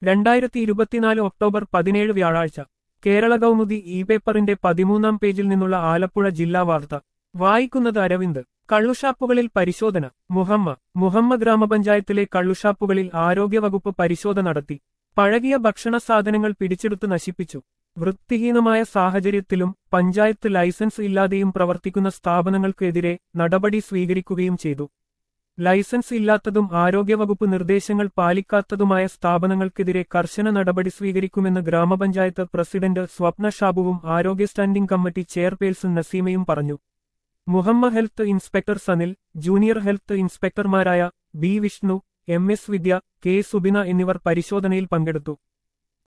2024 October 17 വ്യാഴാഴ്ച Kerala Kaumudi E പേപ്പറിന്റെ 13-ാം പേജിൽ നിന്നുള്ള ആലപ്പുഴ ജില്ലാ വാർത്ത വായിക്കുന്നത് അരവിന്ദ്. കള്ളുഷാപ്പുകളിൽ പരിശോധന. മുഹമ്മ ഗ്രാമപഞ്ചായത്തിലെ കള്ളുഷാപ്പുകളിൽ ആരോഗ്യവകുപ്പ് പരിശോധന നടത്തി. പഴകിയ ഭക്ഷണ സാധനങ്ങൾ പിടിച്ചെടുത്ത് നശിപ്പിച്ചു. വൃത്തിഹീനമായ സാഹചര്യത്തിലും പഞ്ചായത്ത് ലൈസൻസ് ഇല്ലാതെയും പ്രവർത്തിക്കുന്ന സ്ഥാപനങ്ങൾക്കെതിരെ നടപടി സ്വീകരിക്കുകയും ചെയ്തു. ലൈസൻസ് ഇല്ലാത്തതും ആരോഗ്യവകുപ്പ് നിർദ്ദേശങ്ങൾ പാലിക്കാത്തതുമായ സ്ഥാപനങ്ങൾക്കെതിരെ കർശന നടപടി സ്വീകരിക്കുമെന്ന് ഗ്രാമപഞ്ചായത്ത് പ്രസിഡന്റ് സ്വപ്ന ഷാബുവും ആരോഗ്യ സ്റ്റാൻഡിംഗ് കമ്മിറ്റി ചെയർപേഴ്സൺ നസീമയും പറഞ്ഞു. Muhamma health inspector Sanil, junior health ഇൻസ്പെക്ടർമാരായ B Vishnu, M S Vidya, K Subina എന്നിവർ പരിശോധനയിൽ പങ്കെടുത്തു.